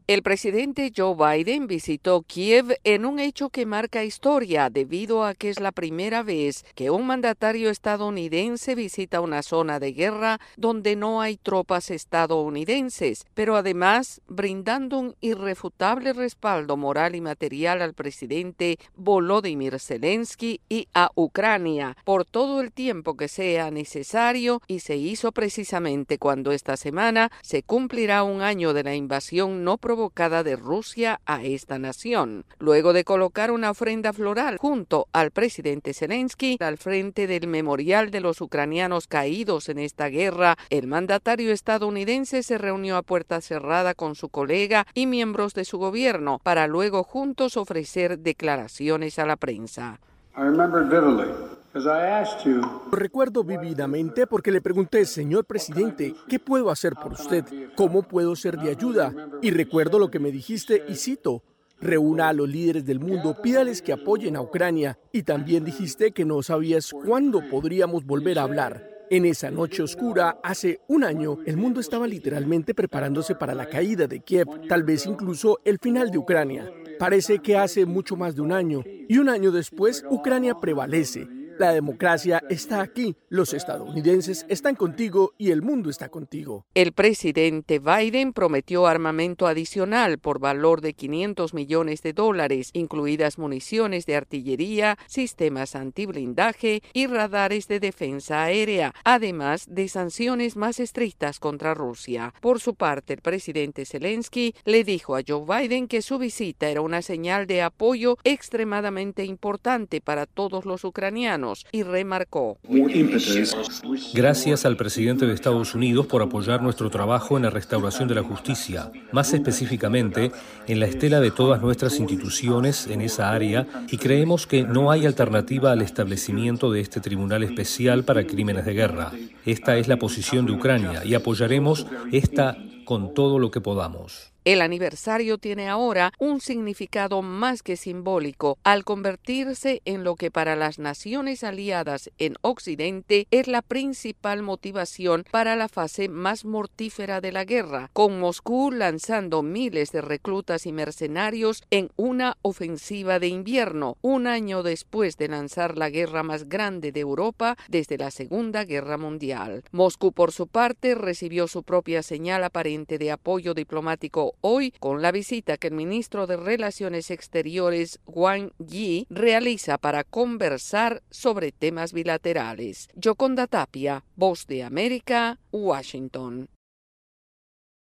El presidente Joe Biden visitó Kiev en un hecho que marca historia debido a que es la primera vez que un mandatario estadounidense visita una zona de guerra donde no hay tropas estadounidenses, pero además brindando un irrefutable respaldo moral y material al presidente Volodymyr Zelensky y a Ucrania por todo el tiempo que sea necesario, y se hizo precisamente cuando esta semana se cumplirá un año de la invasión no provocada de Rusia a esta nación. Luego de colocar una ofrenda floral junto al presidente Zelensky al frente del memorial de los ucranianos caídos en esta guerra, el mandatario estadounidense se reunió a puerta cerrada con su colega y miembros de su gobierno para luego juntos ofrecer declaraciones a la prensa. Lo recuerdo vívidamente porque le pregunté, señor presidente, ¿qué puedo hacer por usted? ¿Cómo puedo ser de ayuda? Y recuerdo lo que me dijiste y cito: reúna a los líderes del mundo, pídales que apoyen a Ucrania. Y también dijiste que no sabías cuándo podríamos volver a hablar. En esa noche oscura, hace un año, el mundo estaba literalmente preparándose para la caída de Kiev, tal vez incluso el final de Ucrania. Parece que hace mucho más de un año, y un año después, Ucrania prevalece. La democracia está aquí, los estadounidenses están contigo y el mundo está contigo. El presidente Biden prometió armamento adicional por valor de $500 millones, incluidas municiones de artillería, sistemas antiblindaje y radares de defensa aérea, además de sanciones más estrictas contra Rusia. Por su parte, el presidente Zelensky le dijo a Joe Biden que su visita era una señal de apoyo extremadamente importante para todos los ucranianos, y remarcó: gracias al presidente de Estados Unidos por apoyar nuestro trabajo en la restauración de la justicia, más específicamente en la estela de todas nuestras instituciones en esa área, y creemos que no hay alternativa al establecimiento de este tribunal especial para crímenes de guerra. Esta es la posición de Ucrania y apoyaremos esta con todo lo que podamos. El aniversario tiene ahora un significado más que simbólico al convertirse en lo que para las naciones aliadas en Occidente es la principal motivación para la fase más mortífera de la guerra, con Moscú lanzando miles de reclutas y mercenarios en una ofensiva de invierno, un año después de lanzar la guerra más grande de Europa desde la Segunda Guerra Mundial. Moscú, por su parte, recibió su propia señal aparente de apoyo diplomático hoy con la visita que el ministro de Relaciones Exteriores, Wang Yi, realiza para conversar sobre temas bilaterales. Yoconda Tapia, Voz de América, Washington.